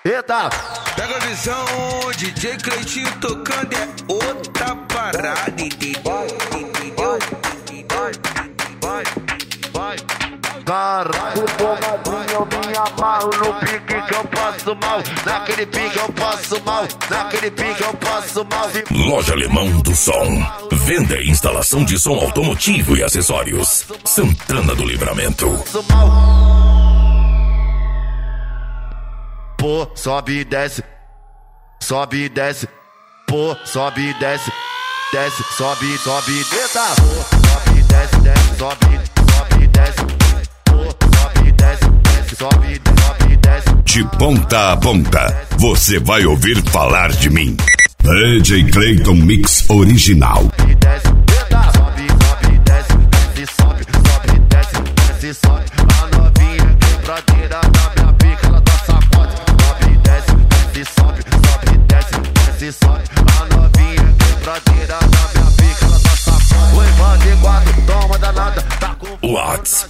Eita! Pega a visão, DJ Cleitinho tocando é outra parada, entendeu? Caralho, bomadinho, eu me amarro no pique que eu passo mal. Naquele pique eu passo mal. Naquele pique eu passo mal. Loja Alemão do Som. Venda e instalação de som automotivo e acessórios. Santana do Livramento. Pô, sobe e desce. Sobe e desce. Pô, sobe e desce. Desce, sobe, sobe. Eita! Pô, sobe e desce, desce, sobe, sobe e desce. De ponta a ponta, você vai ouvir falar de mim. DJ Cleiton Mix Original. Sobe, sobe, desce, desce, sobe, sobe, desce, desce, sobe. A novinha quebradeira na minha pica, ela dá sacode. Sobe, desce, desce, sobe, sobe, desce, desce, sobe. A novinha quebradeira na minha pica, ela dá sacode. Oi, manda quatro, toma danada, tá com Whats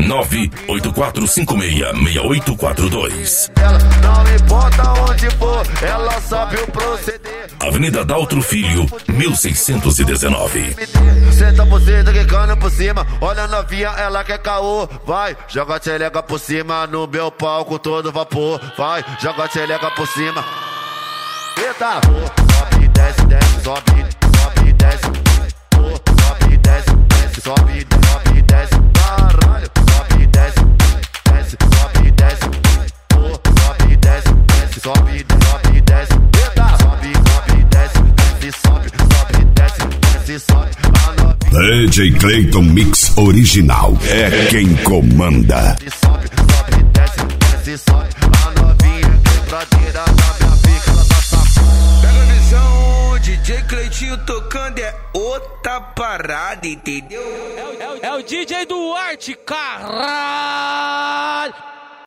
984566842. ela, não importa onde for, ela sabe o proceder. Avenida Daltro Filho, 1619. Senta você quicando por cima, olha a novinha, ela quer caô. Vai, joga a tchelega por cima, no meu palco todo vapor. Vai, joga a tchelega por cima. Eita! Sobe, desce, desce, sobe, sobe, desce. Sobe, desce, desce, sobe, sobe, desce. Caralho, sobe, desce, desce, sobe, desce. Sobe, desce, desce, sobe, sobe, desce. Eita! Sobe, sobe, desce, desce, sobe, sobe, desce, desce, sobe. DJ Cleiton Mix Original é quem comanda. Sobe, sobe, desce, desce, sobe. A novinha quebradeira na minha pica, ela tá safada. Pega a visão, DJ Cleitinho tocando é outra parada, entendeu? É o DJ Duarte, caralho!